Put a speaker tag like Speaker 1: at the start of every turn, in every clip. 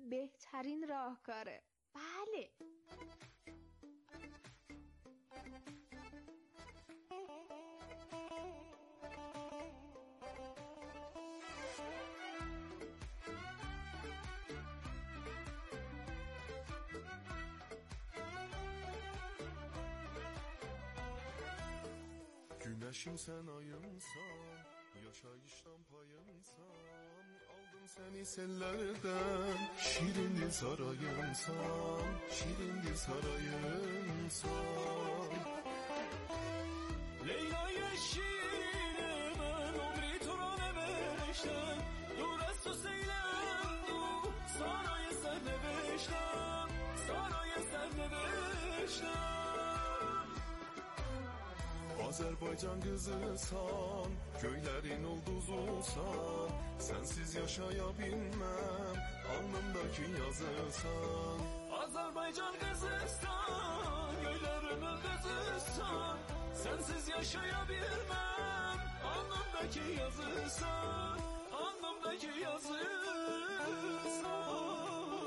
Speaker 1: بهترین راهکاره. بله.
Speaker 2: Güneşim sen ayımsan, yaşayıştan payımsan, aldım seni sellerden, şirin dil sarayımsan, şirin dil sarayımsan. Leyla yeşil ben umri tura neveştem, dur az tu seylem du, sarayı sen neveştem, sarayı sen neveştem. Azerbaycan kızısan, köylerin ulduzusan, sensiz yaşayabilmem, alnımdaki yazısan. Azerbaycan kızısan, köylerin ulduzusan, sensiz yaşayabilmem, alnımdaki yazısan, alnımdaki yazısan.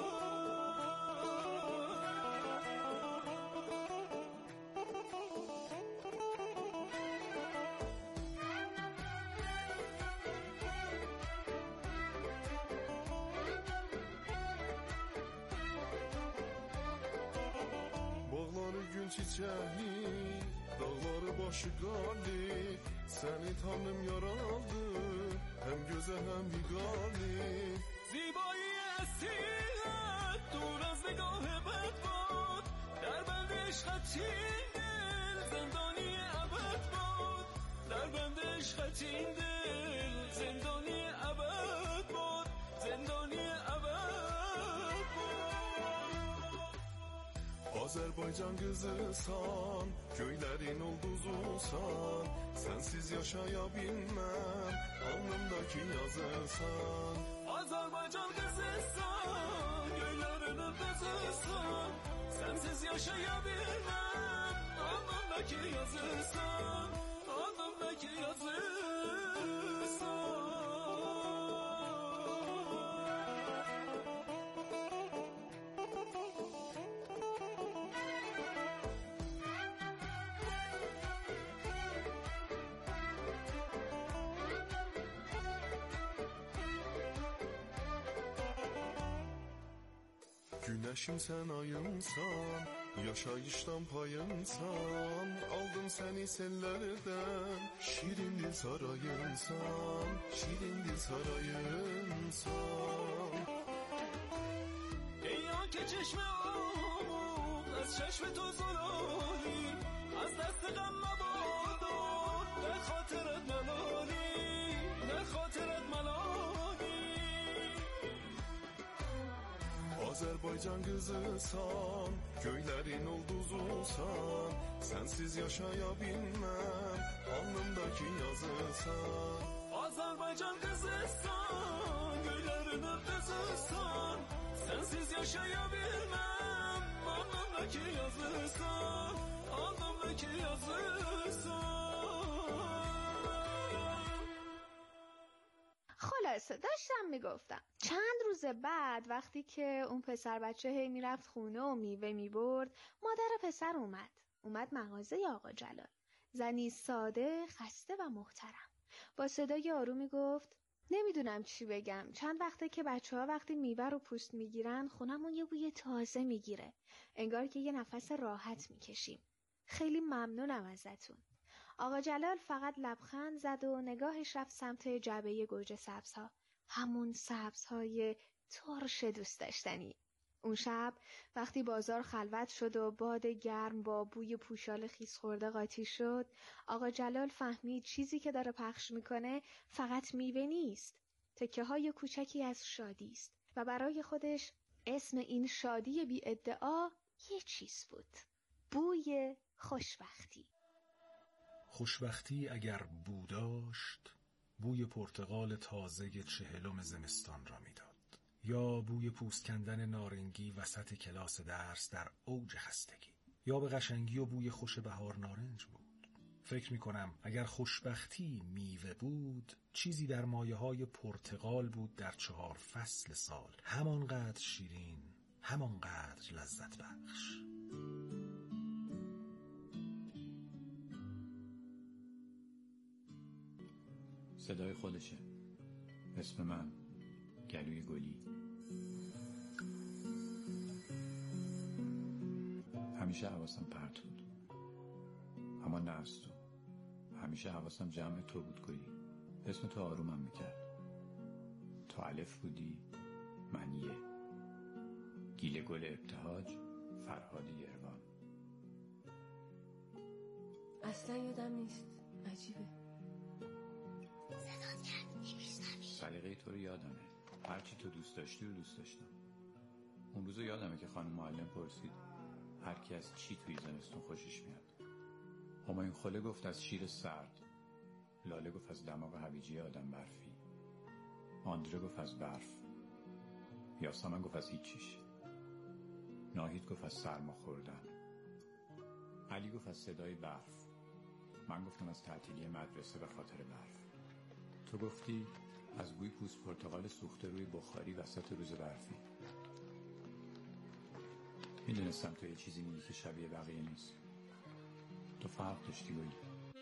Speaker 2: Bağları gül çiçeği, dağları başı gali, seni tanrım yaraldı, hem göze hem higali. Zibayı esiret, dur az negah bedbad, der bende işkatin dil, zendani ebed bad, der bende işkatin dil, zendani ebed bad, zendani ebed bad. Azerbaycan kızısan, köylerin ulduzusan, sensiz yaşayabilmem, alnımdaki yazısan. Azerbaycan kızısan, köylerin ulduzusan, sensiz yaşayabilmem, alnımdaki yazısan, alnımdaki yazısan. Güneşim sen ayımsan, yaşayıştan payımsan, aldım seni sellerden, şirin dil sarayımsan, şirin dil sarayımsan. Ey anke çeşme amut, az çeşme toz olayım, az dست غم مبادا در خاطرت ملالی، در خاطرت ملالی. Azerbaycan kızısan, köylerin ulduzusan, sensiz yaşayabilmem, alnımdaki yazısan. Azerbaycan kızısan, köylerin ulduzusan, sensiz yaşayabilmem, alnımdaki yazısan, alnımdaki yazısan.
Speaker 1: خلاصه داشتم میگفتم چند روز بعد وقتی که اون پسر بچه هی میرفت خونه و میوه میبرد، مادر پسر اومد مغازه آقا جلال. زنی ساده، خسته و محترم، با صدای آرومی گفت نمیدونم چی بگم، چند وقته که بچه‌ها وقتی میوه رو پوست میگیرن خونمون یه بوی تازه میگیره، انگار که یه نفس راحت میکشیم. خیلی ممنونم ازتون. آقا جلال فقط لبخند زد و نگاهش رفت سمت جعبه گوجه سبزها، همون سبزهای ترش دوست داشتنی. اون شب وقتی بازار خلوت شد و باد گرم با بوی پوشال خیس خورده قاطی شد، آقا جلال فهمید چیزی که داره پخش میکنه فقط میوه نیست، تکه های کوچکی از شادی است و برای خودش اسم این شادی بی ادعا یه چیز بود: بوی خوشبختی.
Speaker 3: خوشبختی اگر بو داشت، بوی پرتقال تازه 40 زمستان را میداد، یا بوی پوست کندن نارنگی وسط کلاس درس در اوج خستگی، یا به قشنگی و بوی خوش بهار نارنج بود. فکر میکنم اگر خوشبختی میوه بود، چیزی در مایه‌های پرتقال بود در 4 فصل سال، همانقدر شیرین، همانقدر لذت بخش.
Speaker 4: صدای خودشه. اسم من گلوی گلی. همیشه حواسم پرت بود، اما نه از تو. همیشه حواسم جمع تو بود گلی. اسم تو آرومم میکرد. تو الف بودی، من یه. گیل گل ابتهاج، فرهاد یروان.
Speaker 5: اصلا یادم نیست. عجیبه.
Speaker 4: سلیقه تو رو یادمه. هرچی تو دوست داشتی رو دوست داشتم. اون روزو یادمه که خانم معلم پرسید هر کی از چی توی زمستون خوشش میاد. همایون خله گفت از شیر سرد، لاله گفت از دماغ هویجی آدم برفی، آندره گفت از برف، یاسمن گفت از هیچیش، ناهید گفت از سرما خوردن، علی گفت از صدای برف، من گفتم از تعطیلی مدرسه به خاطر برف. تو گفتی از بوی پوست پرتقال سوخته روی بخاری وسط روز برفی. میدونستم تو یه چیزی میگی که شبیه بقیه نیست. تو فرق داشتی گلی.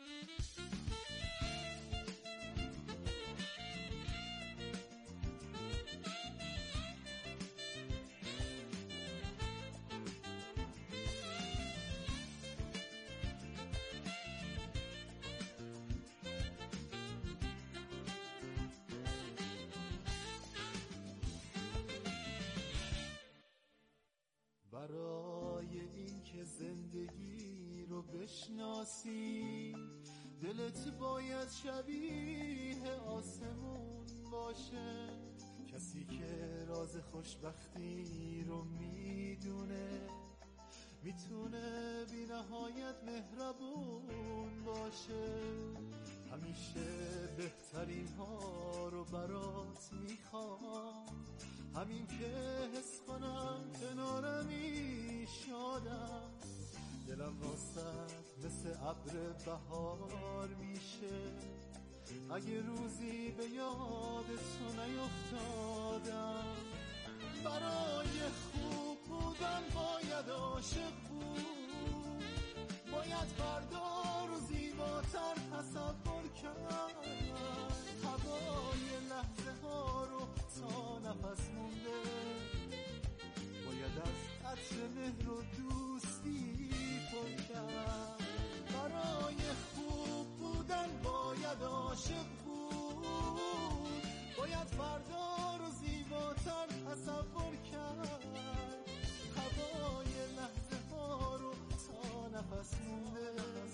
Speaker 2: برای این که زندگی رو بشناسی دلت باید شبیه آسمون باشه. کسی که راز خوشبختی رو میدونه میتونه بی نهایت مهربون باشه. همیشه بهترین ها رو برات میخوام، همین که حس کنم کنارمی شادم. دلم راستت مثل ابر بهار میشه اگه روزی به یاد تو نیفتادم. برای خوب بودن باید عاشق بود، باید فردا رو زیباتر تصور کرد. هوای لحظه ها رو تا نفس مونده باید از عطر مهر و دوستی پر کرد. برای خوب بودن باید عاشق بود، باید فردا رو زیباتر تصور کرد. هوای لحظه ها رو تا نفس مونده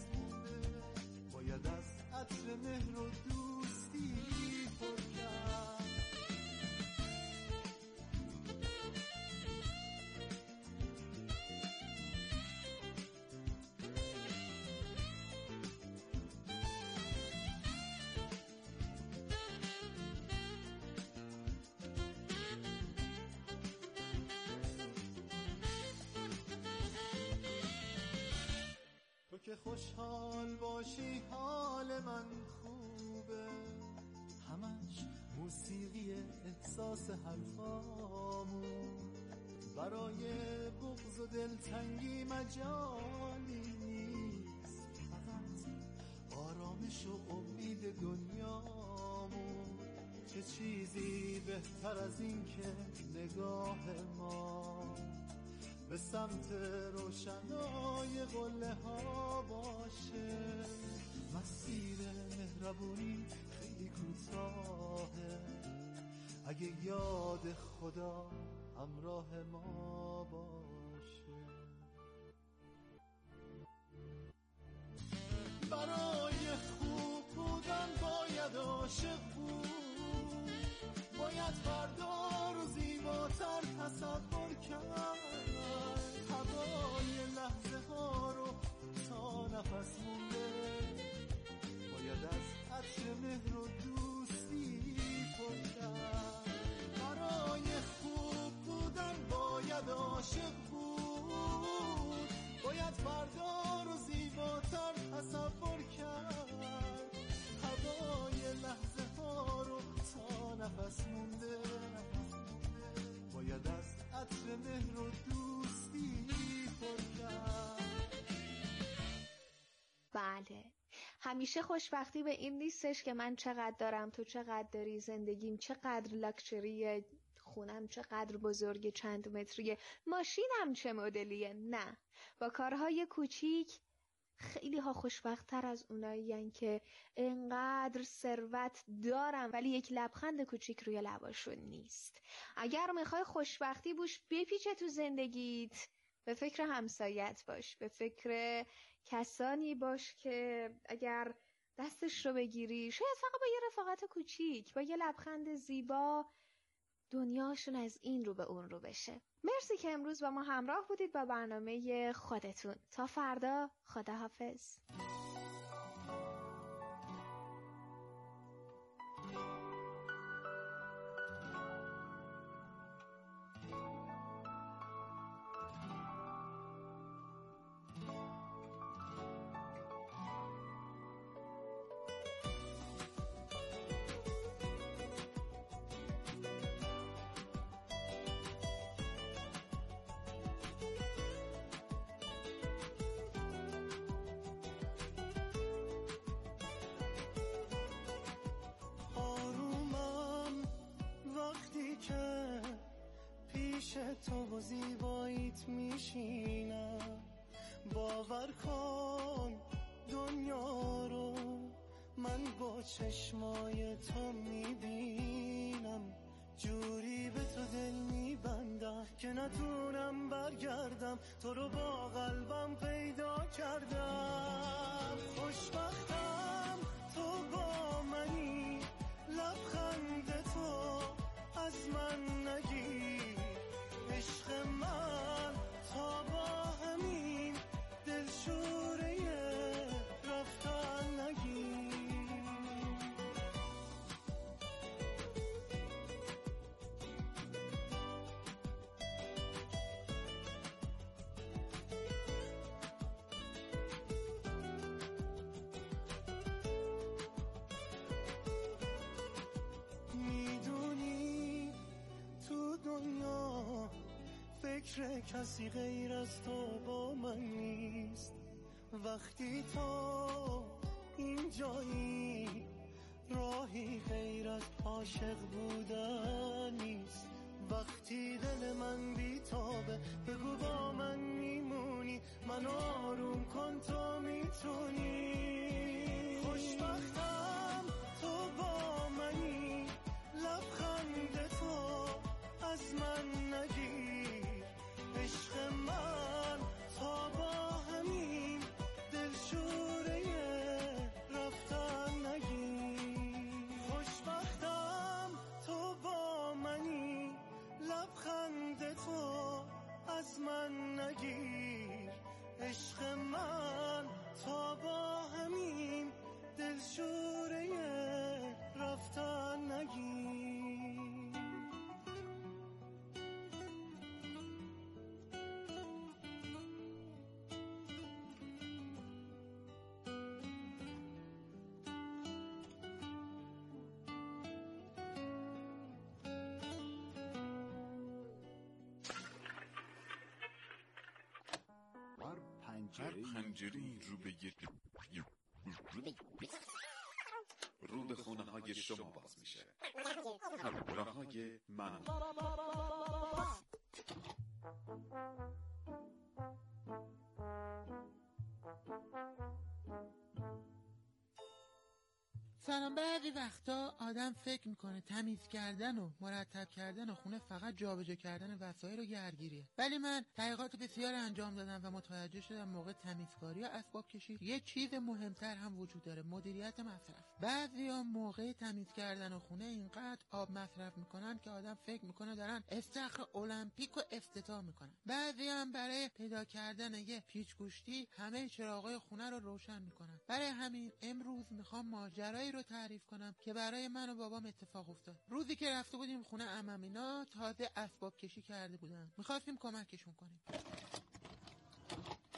Speaker 2: باید از عطر مهر و دوستی پر کرد. تو که خوشحال باشی حال من خوبه، همش موسیقی احساس حرفامون. برای بغض و دلتنگی مجالی نیست، فقط آرامش و امید دنیامون. چه چیزی بهتر از این که نگاه ما به سمت روشنای قله ها باشه. مسیر مهربونی خیلی کوتاهه اگه یاد خدا همراه ما باشه. برای خوب بودن باید عاشق بود، باید فردا رو زیباتر تصور کرد. هوای لحظه ها رو تا نفس مونده باید از عطر مهر و دوستی پر کرد. برای خوب بودن باید عاشق بود، باید فردا رو زیباتر تصور کرد.
Speaker 1: محاله. همیشه خوشبختی به این نیستش که من چقدر دارم، تو چقدر داری، زندگیم چقدر لاکچریه، خونم چقدر بزرگه، چند متریه، ماشینم چه مدلیه. نه، با کارهای کوچیک خیلی ها خوشبخت‌تر از اونایین که انقدر ثروت دارن ولی یک لبخند کوچیک روی لباشون نیست. اگر میخوای خوشبختی بوش بپیچه تو زندگیت، به فکر همسایت باش، به فکر کسانی باش که اگر دستش رو بگیری، شاید فقط با یه رفاقت کوچیک، با یه لبخند زیبا، دنیاشون از این رو به اون رو بشه. مرسی که امروز با ما همراه بودید با برنامه خودتون. تا فردا، خداحافظ.
Speaker 6: تو با زیباییت میشینم، باور کن دنیا رو من با چشمای تو میبینم، جوری به تو دل میبندم که نتونم برگردم، تو رو با قلبم پیدا کردم. خوشبختم تو با منی، لبخند تو از من نگیر، عشق من تا با همین دلشوره رفتن نگیر. میدونی تو دنیا فکر کسی غیر از تو با من نیست، وقتی تو اینجایی راهی غیر از عاشق بودن نیست، وقتی دل من بیتابه بگو با من میمونی، من آروم کن تو میتونی. خوشبختم تو با منی، لبخند تو از من نگیر، عشق من تا با همین دلشوره رفتن نگیر. خوشبختم تو با منی، لبخند تو از من نگیر، عشق من تا با همین دلشوره رفتن نگیر.
Speaker 7: هر پنجره‌ای رو به خونه های شما باز میشه. همراه‌های من.
Speaker 8: سلام. بعضی وقتا آدم فکر میکنه تمیز کردن و مرتب کردن و خونه فقط جابجا کردن وسایل و گردگیریه، ولی من تحقیقات بسیار انجام دادم و متوجه شدم موقع تمیزکاری و اسباب کشی یه چیز مهمتر هم وجود داره: مدیریت مصرف. بعضیا موقع تمیز کردن خونه اینقدر آب مصرف میکنن که آدم فکر میکنه دارن استخر المپیک رو افتتاح میکنن. بعضیا هم برای پیدا کردن یه پیچ گوشتی همه چراغای خونه رو روشن میکنن. برای همین امروز میخوام ماجرایی رو تعریف کنم که برای من و بابام اتفاق افتاد. روزی که رفته بودیم خونه عممینا، تازه اسباب کشی کرده بودن، میخواستیم کمکشون کنیم.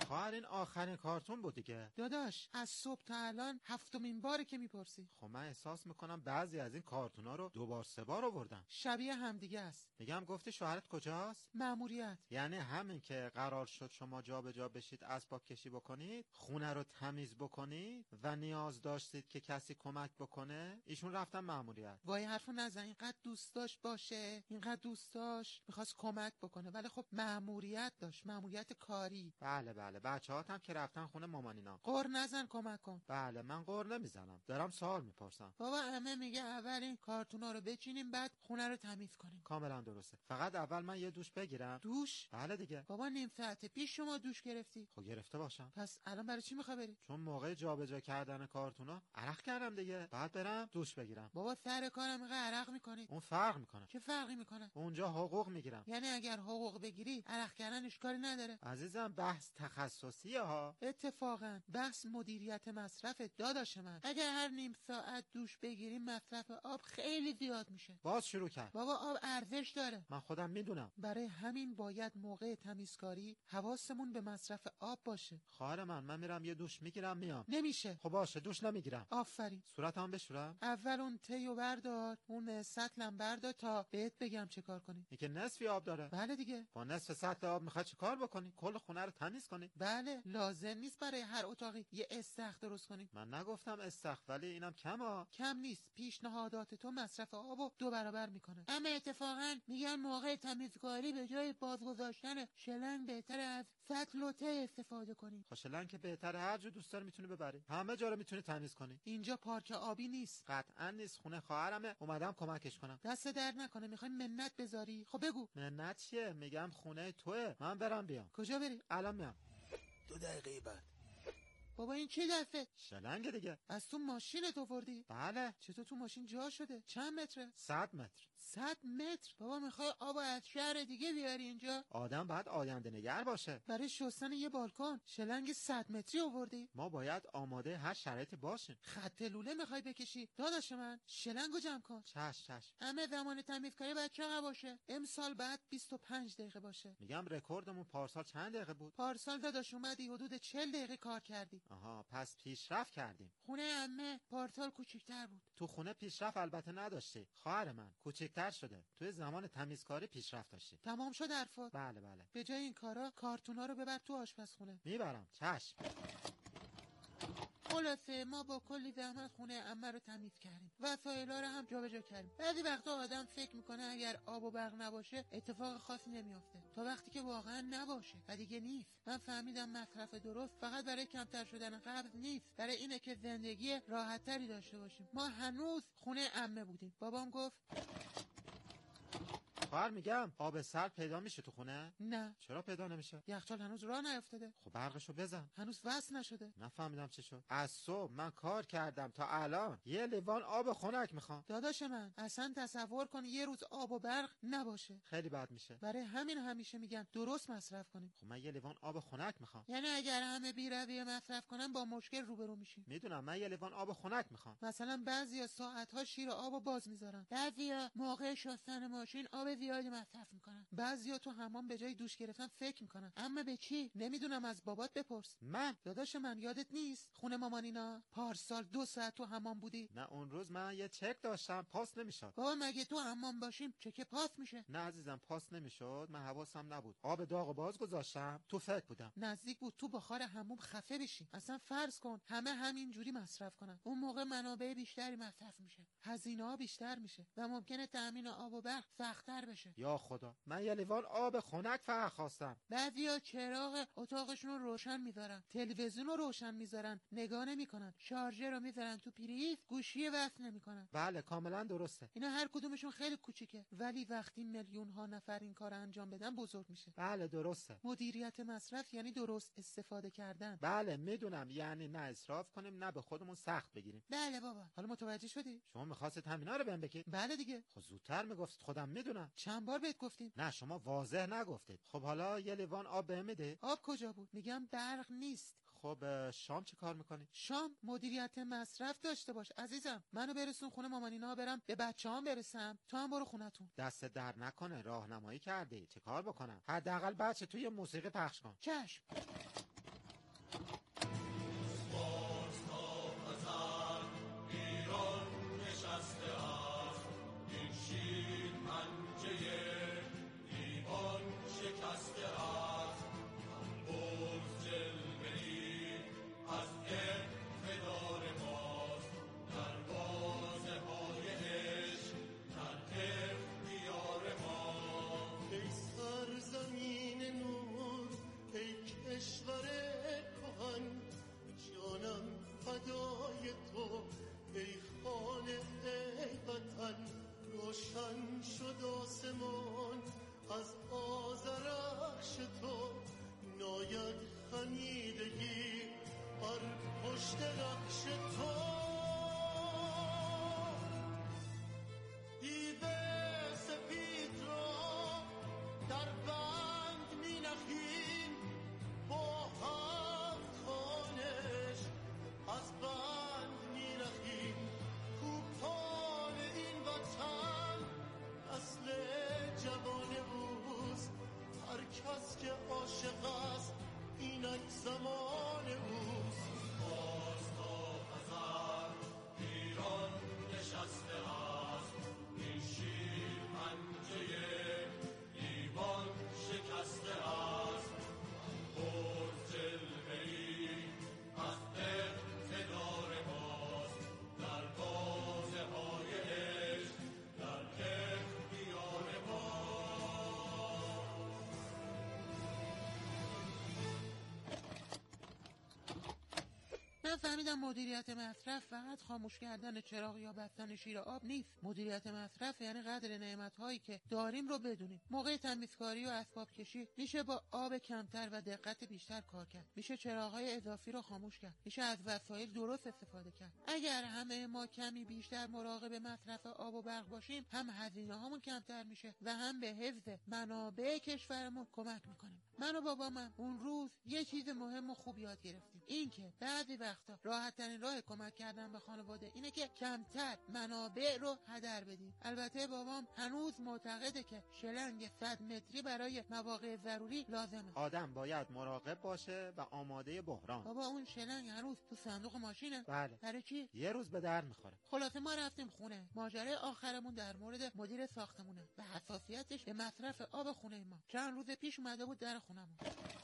Speaker 9: خواهر این آخرین کارتون بود دیگه.
Speaker 8: داداش از صبح تا الان 7مین باره که میپرسی.
Speaker 9: خب من احساس میکنم بعضی از این کارتونا رو 2 بار 3 بار آوردن.
Speaker 8: شبیه همدیگه است.
Speaker 9: میگم گفتی شوهرت کجاست؟
Speaker 8: مأموریت.
Speaker 9: یعنی همین که قرار شد شما جابجا بشید اسباب کشی بکنید، خونه رو تمیز بکنید و نیاز داشتید که کسی کمک بکنه، ایشون رفتن مأموریت.
Speaker 8: وای حرفو نزن، اینقدر دوست داشت باشه، اینقدر دوست داشت میخواست کمک بکنه، ولی خب مأموریت داشت، مأموریت کاری.
Speaker 9: بله بچه‌هات هم که رفتن خونه مامانینا.
Speaker 8: قر نزن کمک کن.
Speaker 9: بله من قر نمیزنم، دارم سوال میپرسم.
Speaker 8: بابا همه میگه اول این کارتونا رو بچینیم بعد خونه رو تمیز کنیم.
Speaker 9: کاملا درسته. فقط اول من یه دوش بگیرم.
Speaker 8: دوش؟
Speaker 9: بله دیگه.
Speaker 8: بابا نیم ساعت پیش شما دوش گرفتی.
Speaker 9: خب گرفته باشم.
Speaker 8: پس الان برای چی میخوای بری؟
Speaker 9: چون موقع جابجا کردن کارتونا عرق کردم دیگه، بعد برم دوش بگیرم.
Speaker 8: بابا سر کارم اینقدر عرق میکنی؟
Speaker 9: اون فرق میکنه.
Speaker 8: چه فرقی میکنه؟
Speaker 9: اونجا حقوق میگیرم.
Speaker 8: یعنی اگر حقوق بگیری عرق کردن اشکالی نداره.
Speaker 9: عزیزم بحث تخصصیه ها.
Speaker 8: اتفاقا بحث مدیریت مصرف داداش من. اگر هر نیم ساعت دوش بگیریم مصرف آب خیلی زیاد میشه.
Speaker 9: باز شروع کرد.
Speaker 8: بابا آب ارزش داره.
Speaker 9: من خودم میدونم.
Speaker 8: برای همین باید موقع تمیزکاری حواسمون به مصرف آب باشه.
Speaker 9: خواهر من میرم یه دوش میگیرم میام.
Speaker 8: نمیشه.
Speaker 9: خب باشه دوش نمیگیرم.
Speaker 8: آفرین.
Speaker 9: صورتم بشورم.
Speaker 8: اول اون تیو بردار، اون سطلم بردار تا بهت بگم چه کار کنی.
Speaker 9: این که نصفی آب داره.
Speaker 8: بله دیگه.
Speaker 9: با نصف سطل آب میخوای چه کار بکنی؟ کل خونه رو تمیز کنی؟
Speaker 8: بله لازم نیست برای هر اتاقی یه استخر درست کنی.
Speaker 9: من نگفتم استخر، ولی اینم
Speaker 8: کم نیست. پیشنهادات تو مصرف آبو 2 برابر میکنه. اما اتفاقا میگن موقع تمیزکاری به جای باز گذاشتن شلنگ بهتره از سطل و ته استفاده کنی.
Speaker 9: خب شلنگ که بهتره، هر جا دوست داری میتونی ببری، همه جا رو میتونی تمیز کنی.
Speaker 8: اینجا پارک آبی نیست.
Speaker 9: قطعا نیست. خونه خواهرمه، اومدم کمکش کنم.
Speaker 8: دست درد نکنه. میخوای منت بذاری؟ خب بگو.
Speaker 9: منت چیه؟ میگم خونه توئه، من برم بیام.
Speaker 8: کجا بری؟
Speaker 9: الان میام.
Speaker 6: 2 دقیقه بعد.
Speaker 8: بابا این چی دسته؟
Speaker 9: شلنگ دیگه.
Speaker 8: از تو ماشینت آوردی؟
Speaker 9: بله.
Speaker 8: چطور تو ماشین جا شده؟ چند متره؟
Speaker 9: 100 متر.
Speaker 8: 100 متر؟ بابا میخوای آب از شهر دیگه بیاری اینجا؟
Speaker 9: آدم باید آینده نگر باشه.
Speaker 8: برای شستن یه بالکن شلنگ 100 متری آوردی؟
Speaker 9: ما باید آماده هر شرایطی باشیم.
Speaker 8: خط لوله میخوای بکشی؟ داداش من شلنگو جمع کن.
Speaker 9: چشم.
Speaker 8: همه زمان تمیزکاری باید چقدر باشه؟ امسال بعد 25 دقیقه باشه.
Speaker 9: میگم رکوردمون پارسال چند دقیقه بود؟
Speaker 8: پارسال داداش اومدی حدود 40 دقیقه کار کردی.
Speaker 9: آها پس پیشرفت کردیم.
Speaker 8: خونه عمه پارسال کوچیک‌تر بود.
Speaker 9: تو خونه پیشرفت البته نداشتی. خواهر من کوچیک‌تر شده. توی زمان تمیزکاری پیشرفت داشتی.
Speaker 8: تمام شد حرفات؟
Speaker 9: بله.
Speaker 8: به جای این کارا کارتونا رو ببر تو آشپزخونه.
Speaker 9: میبرم. چشم.
Speaker 8: خلاصه ما با کلی زحمت خونه عمه رو تمیز کردیم. وسایلا رو هم جابجا کردیم. بعضی وقتا آدم فکر میکنه اگر آب و برق نباشه اتفاق خاصی نمیافته، تا وقتی که واقعا نباشه و دیگه نیست. من فهمیدم مصرف درست فقط برای کمتر شدن قبض نیست، برای اینه که زندگی راحت‌تری داشته باشیم. ما هنوز خونه عمه بودیم. بابام گفت
Speaker 9: خواهر میگم آب سرد پیدا میشه تو خونه؟
Speaker 8: نه.
Speaker 9: چرا پیدا نمیشه؟
Speaker 8: یخچال هنوز راه نیفتاده.
Speaker 9: خب برقشو بزن.
Speaker 8: هنوز وصل نشده.
Speaker 9: نفهمیدم چی شد. از صبح من کار کردم تا الان یه لیوان آب خنک میخوام.
Speaker 8: داداش من اصلا تصور کن یه روز آب و برق نباشه.
Speaker 9: خیلی بد میشه.
Speaker 8: برای همین همیشه میگن درست مصرف کنیم.
Speaker 9: خب من یه لیوان آب خنک میخوام.
Speaker 8: یعنی اگر همه بی‌رویه مصرف کنن با مشکل روبرو میشیم.
Speaker 9: میدونم. من یه لیوان آب خنک میخوام.
Speaker 8: مثلا بعضیا ساعت‌ها شیر آبو باز میذارن. بعضیا موقع شستن ماشین آب زیادی مصرف میکنن. بعضیا تو حمام به جای دوش گرفتن فکر میکنن. اما به چی؟ نمیدونم. از بابات بپرس.
Speaker 9: من
Speaker 8: داداش من یادت نیست خونه مامانینا پارسال 2 ساعت تو حمام بودی؟
Speaker 9: نه اون روز من یه چک داشتم پاس نمیشد.
Speaker 8: بابا مگه تو حمام باشیم چک پاس میشه؟
Speaker 9: نه عزیزم پاس نمیشد. من حواسم نبود. آب داغو باز گذاشتم. تو فکر بودم.
Speaker 8: نزدیک بود تو بخار حموم خفه بشی. اصلا فرض کن همه همین جوری مصرف کنن. اون موقع منابع بیشتری مصرف میشه. هزینه‌ها بیشتر میشه و ممکنه تامین آب و برق سخت‌تر بشه.
Speaker 9: یا خدا. من یه لیوان آب خنک فقط خواستم.
Speaker 8: بعضیا چراغ اتاقشون رو روشن میذارن، تلویزیون رو روشن میذارن، نگاه نمیکنن، شارژر رو میذارن تو پریز، گوشی وصل نمیکنن.
Speaker 9: بله کاملا درسته.
Speaker 8: اینا هر کدومشون خیلی کوچیکه، ولی وقتی میلیون ها نفر این کار انجام بدن بزرگ میشه.
Speaker 9: بله درسته.
Speaker 8: مدیریت مصرف یعنی درست استفاده کردن.
Speaker 9: بله میدونم. یعنی نه اسراف کنیم نه به خودمون سخت بگیریم.
Speaker 8: بله بابا. حالا متوجه شدی؟
Speaker 9: شما می‌خواستید همینا رو بهم بگید؟
Speaker 8: بله دیگه.
Speaker 9: خب زودتر میگفتید. خودم میدونم.
Speaker 8: چند بار بهت گفتیم؟
Speaker 9: نه شما واضح نگفتید. خب حالا یه لیوان آب بهم بده.
Speaker 8: آب کجا بود؟ میگم برق نیست.
Speaker 9: خب شام چه کار میکنی؟
Speaker 8: شام مدیریت مصرف داشته باش عزیزم. منو برسون خونه مامانینا، برم به بچه‌هام برسم، تو هم برو خونتون.
Speaker 9: دست در نکنه. راهنمایی کردی. چه کار بکنم؟ حداقل بچه تو یه موسیقی پخش کن.
Speaker 8: چشم.
Speaker 6: تنیدگی بر پشت رخش تو دیده سپید را در بند می نخیم با هفت خانش از بند می نخیم کوپان این وطن نسل جوان اوست هر کس که عاشق است اینک زمان اوست باز تا ازل ایران نشسته است این شیر پنجه ایوان شکسته است پر جلوه‌ای از اقتدار ماست در بازه های عشق در اختیار ما.
Speaker 8: من فهمیدم مدیریت مصرف فقط خاموش کردن چراغ یا بستن شیر آب نیست. مدیریت مصرف یعنی قدر نعمت‌هایی که داریم رو بدونیم. موقع تمیزکاری و اسباب کشی میشه با آب کمتر و دقت بیشتر کار کرد. میشه چراغ‌های اضافی رو خاموش کرد. میشه از وسایل درست استفاده کرد. اگر همه ما کمی بیشتر مراقب مصرف آب و برق باشیم، هم هزینه‌هامون کمتر میشه و هم به حفظ منابع کشورمون کمک میکنیم. من و بابام اون روز یه چیز مهم و خوب یاد گرفتیم. این که بعضی وقتا راحت‌ترین راه کمک کردن به خانواده اینه که کمتر منابع رو هدر بدیم. البته بابام هنوز معتقده که شلنگ 100 متری برای مواقع ضروری لازمه.
Speaker 9: آدم باید مراقب باشه و آماده بحران.
Speaker 8: بابا اون شلنگ هنوز تو صندوق ماشینه؟
Speaker 9: بله.
Speaker 8: برای چی؟
Speaker 9: یه روز به درد میخوره.
Speaker 8: خلاصه ما رفتیم خونه. ماجرای آخرمون در مورد مدیر ساختمونه و حساسیتش به مصرف آب خونه ما. چند روز پیش اومده بود در خونمون.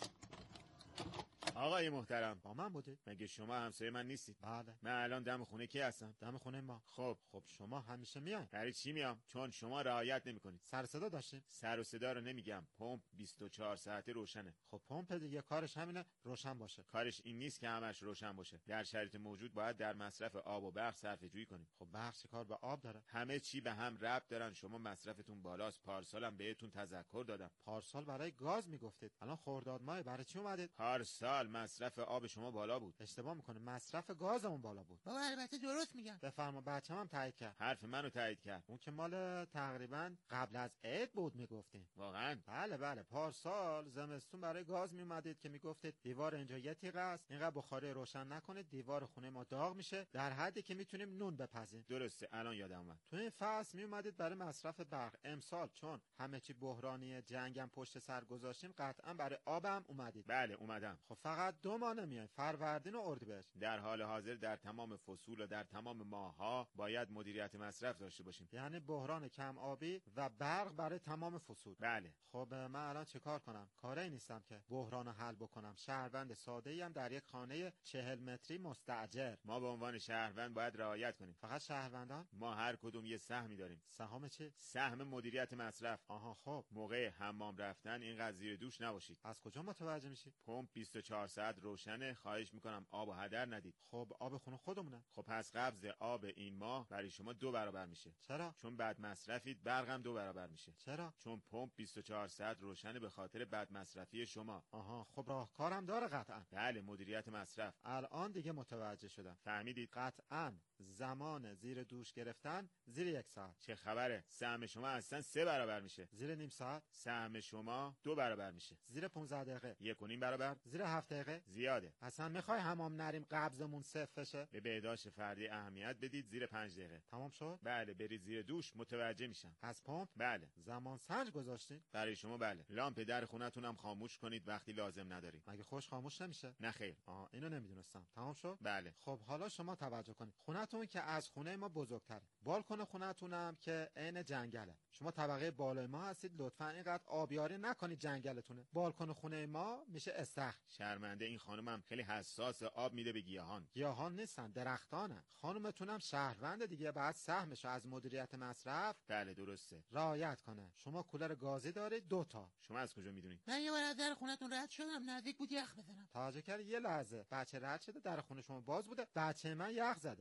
Speaker 10: آقای محترم،
Speaker 9: با من بودید؟
Speaker 10: مگه شما همسایه من نیستید؟
Speaker 9: بله.
Speaker 10: من الان دم خونه کی هستم؟
Speaker 9: دم خونه ما.
Speaker 10: خب
Speaker 9: شما همیشه میاین.
Speaker 10: برای چی میام؟ چون شما رعایت نمی‌کنید.
Speaker 9: سر صدا داشتیم؟
Speaker 10: سر و صدا رو نمیگم. پمپ 24 ساعته روشنه.
Speaker 9: خب پمپ دیگه کارش همینه روشن باشه.
Speaker 10: کارش این نیست که همش روشن باشه. در شرایط موجود باید در مصرف آب و برق صرفه‌جویی کنیم.
Speaker 9: خب برق چه کار به آب داره؟
Speaker 10: همه چی به هم ربط دارن. شما مصرفتون بالاست. پارسالم بهتون تذکر دادم.
Speaker 9: پارسال برای گاز میگفتید. الان خرداد ماه برای چی اومدید؟
Speaker 10: پارسال مصرف آب شما بالا بود.
Speaker 9: اشتباه میکنه، مصرف گازمون بالا بود.
Speaker 8: بابا البته درست میگم.
Speaker 9: بفرما، بچه‌م هم تایید کرد.
Speaker 10: حرف منو تایید کرد.
Speaker 9: اون که مال تقریبا قبل از عید بود میگفتین.
Speaker 10: واقعا؟
Speaker 9: بله پارسال زمستون برای گاز میومدید که میگفتید دیوار اینجا یه تیغ است، اینقدر بخاری روشن نکنید دیوار خونه ما داغ میشه، در حدی که میتونیم نون بپزیم.
Speaker 10: درسته، الان یادم اومد.
Speaker 9: تو این فصل میومدید برای مصرف برق. امسال چون همه چی بحرانی، جنگم پشت سر گذاشتیم، قطعا برای آبم اومدید.
Speaker 10: بله اومدم.
Speaker 9: خب فقط 2 ماه نمیاین، فروردین و اردیبهشت.
Speaker 10: در حال حاضر در تمام فصول و در تمام ماه‌ها باید مدیریت مصرف داشته باشیم.
Speaker 9: یعنی بحران کم آبی و برق برای تمام فصول.
Speaker 10: بله.
Speaker 9: خب من الان چه کار کنم؟ کاری نیستم که بحران حل بکنم. شهروند ساده‌ای ام در یک خانه 40 متری مستاجر.
Speaker 10: ما به عنوان شهروند باید رعایت کنیم.
Speaker 9: فقط شهروندان؟
Speaker 10: ما هر کدوم یه سهمی داریم.
Speaker 9: سهام چی؟
Speaker 10: سهم مدیریت مصرف.
Speaker 9: آها خب.
Speaker 10: موقع حمام رفتن اینقدر زیر دوش نباشید.
Speaker 9: از کجا متوجه میشی؟
Speaker 10: پمپ 24 ساعت روشنه. خواهش میکنم آب و هدر ندید.
Speaker 9: خب آب خونه خودمونه.
Speaker 10: خب پس قبض آب این ماه برای شما 2 برابر میشه.
Speaker 9: چرا؟
Speaker 10: چون بد مصرفید. برقم 2 برابر میشه.
Speaker 9: چرا؟
Speaker 10: چون پمپ 24 ساعت روشنه به خاطر بد مصرفی شما.
Speaker 9: آها خب راهکارم داره قطعا.
Speaker 10: بله مدیریت مصرف.
Speaker 9: الان دیگه متوجه شدم.
Speaker 10: فهمیدید؟
Speaker 9: قطعا زمان زیر دوش گرفتن زیر 1 ساعت.
Speaker 10: چه خبره؟ سهم شما اصلا 3 برابر میشه.
Speaker 9: زیر نیم ساعت؟
Speaker 10: سهم شما 2 برابر میشه.
Speaker 9: زیر 15 دقیقه؟
Speaker 10: 1.5 برابر؟
Speaker 9: زیر 7 دقیقه؟
Speaker 10: زیاده.
Speaker 9: اصلا میخوای حمام نریم قبضمون صفر بشه؟
Speaker 10: به بهداشت فردی اهمیت بدید. زیر 5 دقیقه.
Speaker 9: تمام شد؟
Speaker 10: بله برید زیر دوش متوجه میشم.
Speaker 9: از پمپ؟
Speaker 10: بله.
Speaker 9: زمان سنج گذاشتین؟
Speaker 10: برای شما بله. لامپ در خونتون هم خاموش کنید وقتی لازم ندارید.
Speaker 9: مگه خوش خاموش نمیشه؟
Speaker 10: نه خیر.
Speaker 9: اینو نمیدونستم. تمام شد؟
Speaker 10: بله.
Speaker 9: خب حالا شما توجه کنید. خونتون که از خونه ما بزرگتره. بالکن خونتونم که عین جنگله. شما طبقه بالای ما هستید، لطفاً اینقدر آبیاری نکنید جنگلتونه. بالکن خونه ما میشه استخر.
Speaker 10: شرمنده، این خانمم خیلی حساس، آب میده به گیاهان.
Speaker 9: گیاهان نیستن، درختانن. خانومتونم شهروند دیگه، بعد سهمشو از مدیریت مصرف
Speaker 10: بله درسته
Speaker 9: رعایت کنه. شما کولر گازی دارید 2 تا.
Speaker 10: شما از کجا میدونید؟
Speaker 8: من یه بار از در خونتون رد شدم، نزدیک بود یخ بزنم.
Speaker 9: توجه کردی یه لحظه بچه رد شده، در خونه شما باز بوده، بچه من یخ زده. پس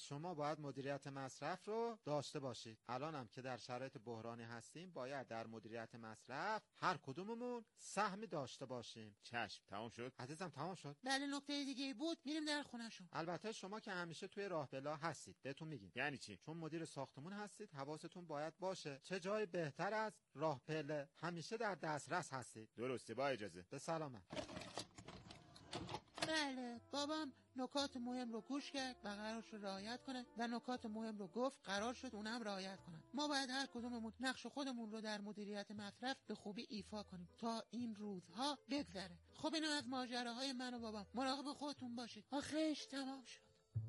Speaker 9: پس شما باید مدیریت مصرف رو داشته باشید. الانم که در شرایط بحرانی هستیم باید در مدیریت مصرف هر کدوممون سهمی داشته باشیم.
Speaker 10: چشم، تمام شد؟
Speaker 9: عزیزم تمام شد.
Speaker 8: بله نکته دیگه بود، میریم در خونه‌شون.
Speaker 9: البته شما که همیشه توی راه بلا هستید، بهتون میگیم.
Speaker 10: یعنی چی؟
Speaker 9: چون مدیر ساختمون هستید حواستون باید باشه. چه جای بهتر از راه پله، همیشه در دسترس هستید.
Speaker 10: درسته، با اجازه.
Speaker 9: به سلامت.
Speaker 8: بله بابام نکات مهم رو گوش کرد و قرار شد رعایت کنه و نکات مهم رو گفت، قرار شد اونم رعایت کنن. ما باید هر کدوممون نقش خودمون رو در مدیریت مصرف به خوبی ایفا کنیم تا این روزها بگذره. خب اینو از ماجراهای من و بابام. مراقب خودتون باشید. آخرش تمام شد.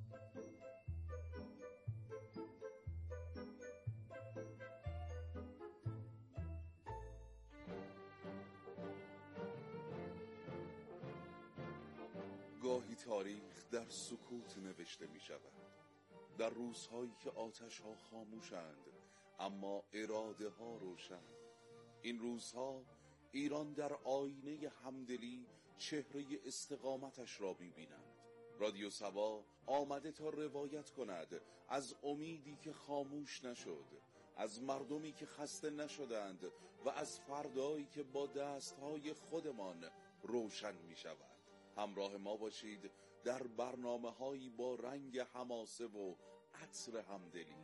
Speaker 7: گاهی تاریخ در سکوت نوشته می شود. در روزهایی که آتش ها خاموشند اما اراده ها روشن. این روزها ایران در آینه همدلی چهره استقامتش را می بیند. رادیو سبا آمده تا روایت کند از امیدی که خاموش نشد، از مردمی که خسته نشدند و از فردایی که با دستهای خودمان روشن می شود. همراه ما باشید در برنامه‌هایی با رنگ حماسه و عطر همدلی.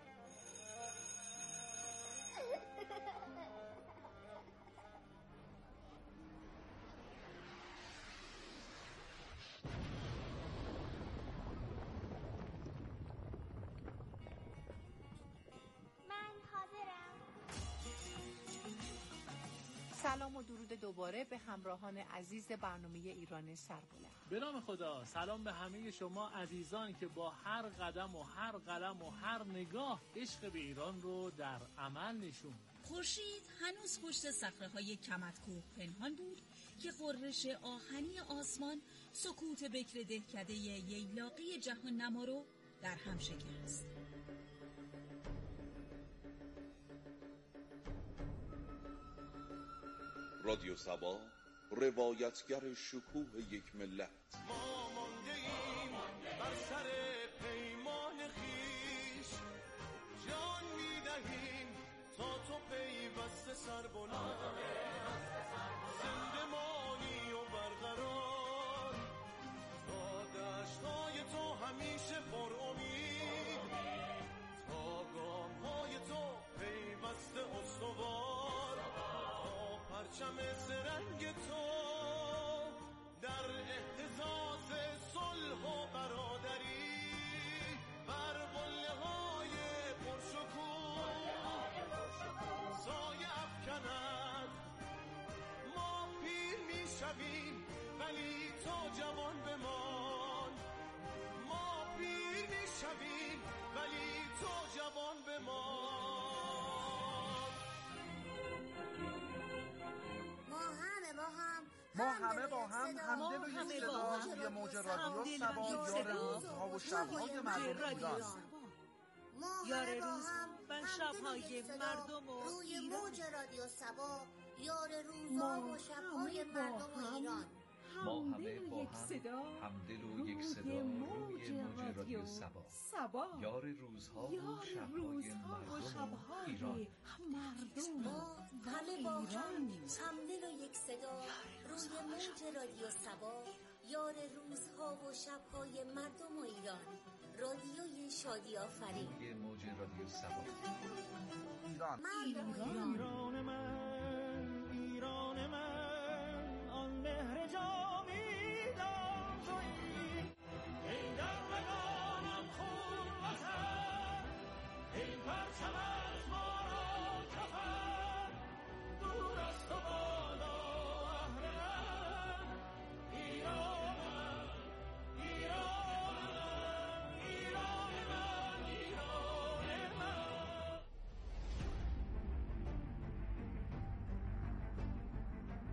Speaker 11: سلام و درود دوباره به همراهان عزیز برنامه ایران سربلند.
Speaker 12: به نام خدا سلام به همه شما عزیزانی که با هر قدم و هر قلم و هر نگاه عشق به ایران رو در عمل نشون میدید.
Speaker 13: خورشید هنوز پشت صخره‌های کمدکوه پنهان بود که غرش آهنی آسمان سکوت بکر دهکده ییلاقی جهان نما رو در هم شکست.
Speaker 7: رادیو سبا، روایتگر شکوه یک ملت.
Speaker 6: ما مانده ایم بر سر پیمان خویش، جان می‌دهیم تا تو پیوسته سربلند، زنده مانی و برقرار تا دشت‌های تو همیشه پر امید، تا گام‌های تو پیوسته استوار، پرچم سرنگ تو در اهتزاز صلح و برادری بر قله‌های پرشکوه سایه افکند. ما پیر می‌شویم ولی تو جوان بمان، ما پیر می‌شویم ولی تو جوان بمان.
Speaker 14: ما همه با هم همدل و یک صدا روی موج رادیو سبا یار روزها و شبهای مردم ایران.
Speaker 15: یار روز و شبهای مردم و روی موج رادیو سبا یار روزها و شبهای مردم ایران.
Speaker 16: ما همه با هم همدل و یک صدا روی موج رادیو سبا یار روزها و شبهای مردم ایران.
Speaker 15: ما همه با هم همدل و یک صدا روی موج رادیو سبا یار روزها و شبهای مردم و ایران. رادیوی شادی آفرین.
Speaker 16: موج رادیو سبا
Speaker 14: ایران.
Speaker 6: ایران من